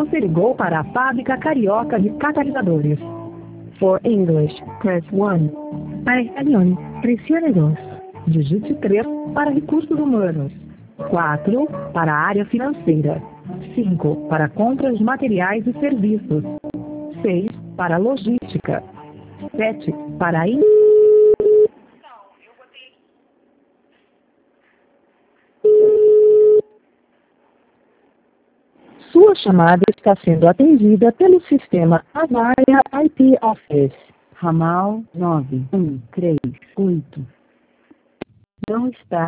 Você ligou para a Fábrica Carioca de Catalisadores. For English, press 1. Para espanhol, presione 2. Digite 3 para recursos humanos. 4 para a área financeira. 5 para compras de materiais e serviços. 6 para logística. 7 para Sua chamada está sendo atendida pelo sistema Avaya IP Office. Ramal 9138. Não está